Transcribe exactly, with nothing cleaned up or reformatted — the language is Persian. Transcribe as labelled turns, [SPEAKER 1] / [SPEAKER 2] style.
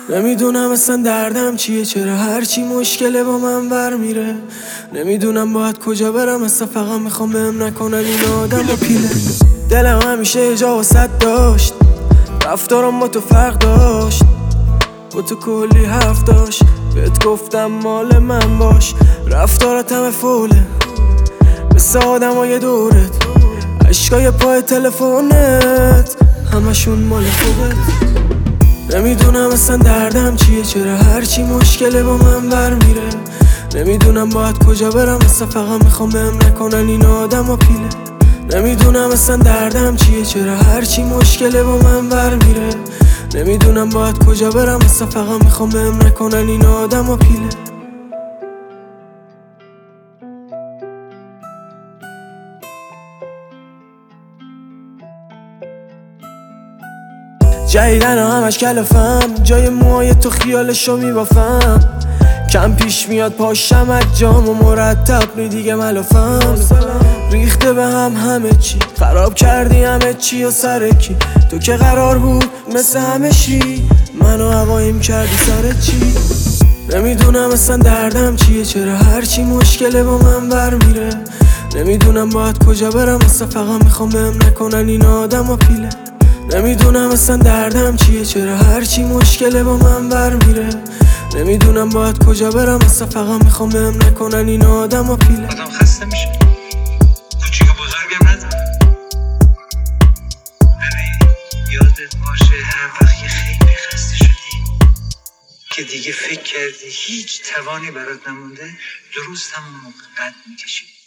[SPEAKER 1] نمیدونم اصلا دردم چیه، چرا هرچی مشکله با من بر میره. نمیدونم باید کجا برم، اصلا فقط میخوام بهم نکنن این آدم و پیله. دلم همیشه جا و صد داشت، رفتارم با تو فرق داشت، با تو کلی حرف داشت. بهت گفتم مال من باش، رفتارت همه فوله مثل آدم های دورت، عشقای پای تلفونت همشون مال خودت. نمیدونم اصلا دردم چیه، چرا هرچی مشکله با من بر میره. نمیدونم باید کجا برم، اصلا فقط میخوام بهم نکنن این آدم و پیله. نمیدونم اصلا دردم چیه، چرا هرچی مشکله با من بر میره. نمیدونم باید کجا برم، اصلا فقط میخوام بهم نکنن این آدم و پیله. جدیدن همش کلفم، جای موهای تو خیالشو میبافم. کم پیش میاد پاشم از جام و مرتب نی دیگه ملافم. ریخته به هم همه چی، خراب کردی همه چی و سر کی. تو که قرار بود مثل همه چی منو هوایم کردی سر چی. نمیدونم اصلا دردم چیه، چرا هرچی مشکله با من بر میره. نمیدونم باید کجا برم، اصلا فقط میخوام بهم نکنن این آدم و پیله. نمیدونم اصلا دردم چیه، چرا هرچی مشکله با من بر میره. نمیدونم باید کجا برم، اصلا فقط میخوام بهم نکنن این آدم و پیله.
[SPEAKER 2] آدم خسته میشه، کوچیک و بزرگم نداره. ببین یادت باشه هر وقت که خیلی خسته شدی که دیگه فکر کردی هیچ توانی برات نمونده، درست همون موقع قد میکشی.